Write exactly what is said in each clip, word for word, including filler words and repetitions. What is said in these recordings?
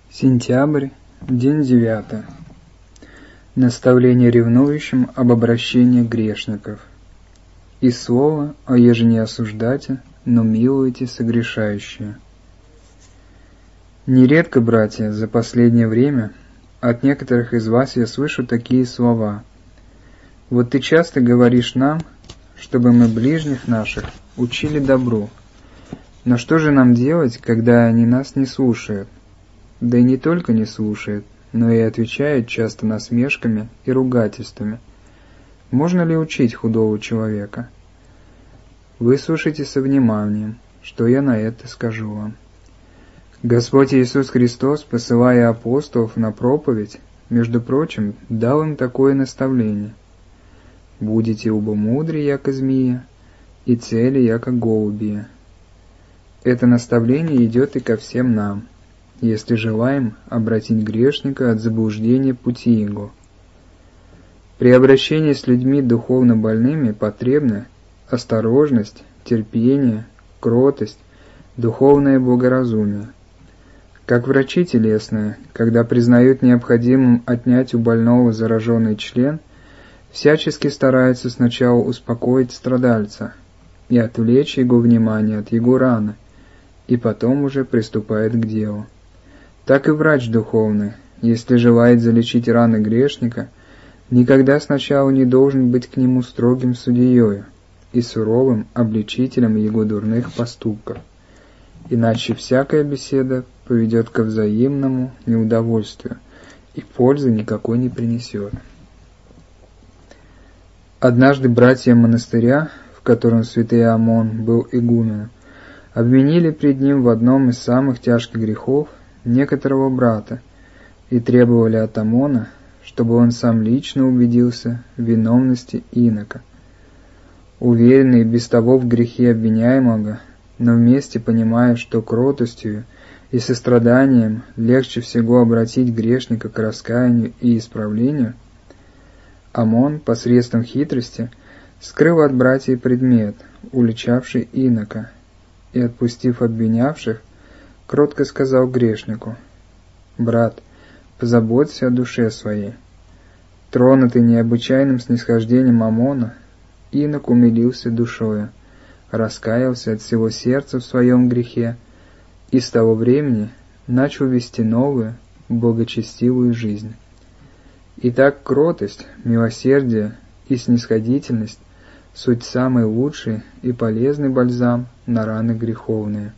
Сентябрь, день девятый. Наставление ревнующим об обращении грешников. И слово, а еже не осуждате, но милуйте согрешающие. Нередко, братья, за последнее время от некоторых из вас я слышу такие слова. Вот ты часто говоришь нам, чтобы мы ближних наших учили добру. Но что же нам делать, когда они нас не слушают? Да и не только не слушают, но и отвечают часто насмешками и ругательствами. Можно ли учить худого человека? Выслушайте со вниманием, что я на это скажу вам. Господь Иисус Христос, посылая апостолов на проповедь, между прочим, дал им такое наставление. «Будете убомудри, яко змея, и цели, яко голубия». Это наставление идет и ко всем нам, если желаем обратить грешника от заблуждения пути его. При обращении с людьми духовно больными потребны осторожность, терпение, кротость, духовное благоразумие. Как врачи телесные, когда признают необходимым отнять у больного зараженный член, всячески стараются сначала успокоить страдальца и отвлечь его внимание от его раны, и потом уже приступает к делу. Так и врач духовный, если желает залечить раны грешника, никогда сначала не должен быть к нему строгим судьею и суровым обличителем его дурных поступков, иначе всякая беседа поведет ко взаимному неудовольствию и пользы никакой не принесет. Однажды братья монастыря, в котором святый Амон был игуменом, обвинили пред ним в одном из самых тяжких грехов некоторого брата и требовали от Амона, чтобы он сам лично убедился в виновности инока. Уверенный без того в грехе обвиняемого, но вместе понимая, что кротостью и состраданием легче всего обратить грешника к раскаянию и исправлению, Амон посредством хитрости скрыл от братьев предмет, уличавший инока, и, отпустив обвинявших, кротко сказал грешнику: «Брат, позаботься о душе своей». Тронутый необычайным снисхождением Амона, инок умилился душою, раскаялся от всего сердца в своем грехе и с того времени начал вести новую, благочестивую жизнь. Итак, кротость, милосердие и снисходительность — суть самый лучший и полезный бальзам на раны греховные.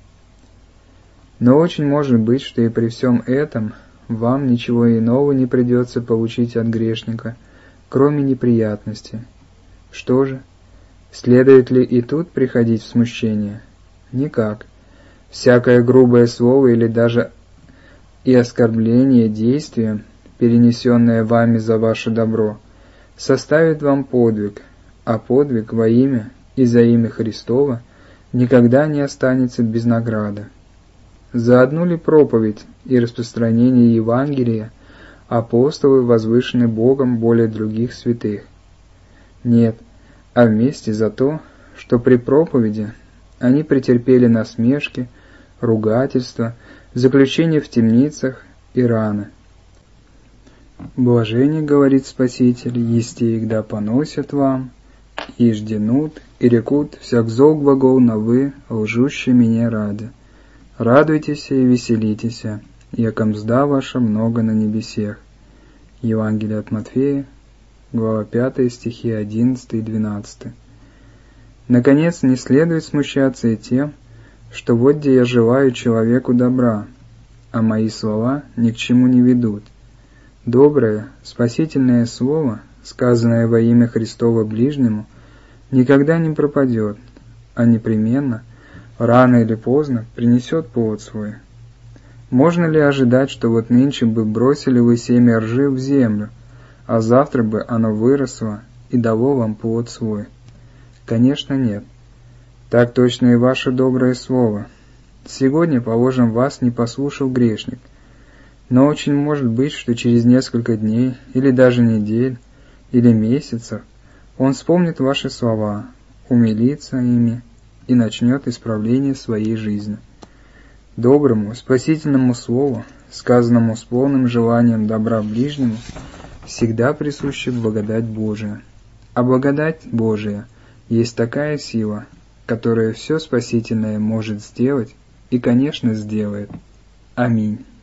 Но очень может быть, что и при всем этом вам ничего иного не придется получить от грешника, кроме неприятностей. Что же, следует ли и тут приходить в смущение? Никак. Всякое грубое слово или даже и оскорбление действием, перенесенное вами за ваше добро, составит вам подвиг, а подвиг во имя и за имя Христово никогда не останется без награды. За одну ли проповедь и распространение Евангелия апостолы возвышены Богом более других святых? Нет, а вместе за то, что при проповеди они претерпели насмешки, ругательства, заключение в темницах и раны. «Блажение, — говорит Спаситель, — есте игда поносят вам, и жденут, и рекут всяк зол глагол на вы, лжущие меня ради. Радуйтесь и веселитесь, яко мзда ваша много на небесех». Евангелие от Матфея, глава пятая, стихи одиннадцатый и двенадцатый. Наконец, не следует смущаться и тем, что вот где я желаю человеку добра, а мои слова ни к чему не ведут. Доброе, спасительное слово, сказанное во имя Христова ближнему, никогда не пропадет, а непременно, рано или поздно, принесет плод свой. Можно ли ожидать, что вот нынче бы бросили вы семя ржи в землю, а завтра бы оно выросло и дало вам плод свой? Конечно, нет. Так точно и ваше доброе слово. Сегодня, положим, вас не послушал грешник, но очень может быть, что через несколько дней, или даже недель, или месяцев, он вспомнит ваши слова, умилится ими и начнет исправление своей жизни. Доброму, спасительному слову, сказанному с полным желанием добра ближнему, всегда присуща благодать Божия. А благодать Божия есть такая сила, которая все спасительное может сделать и, конечно, сделает. Аминь.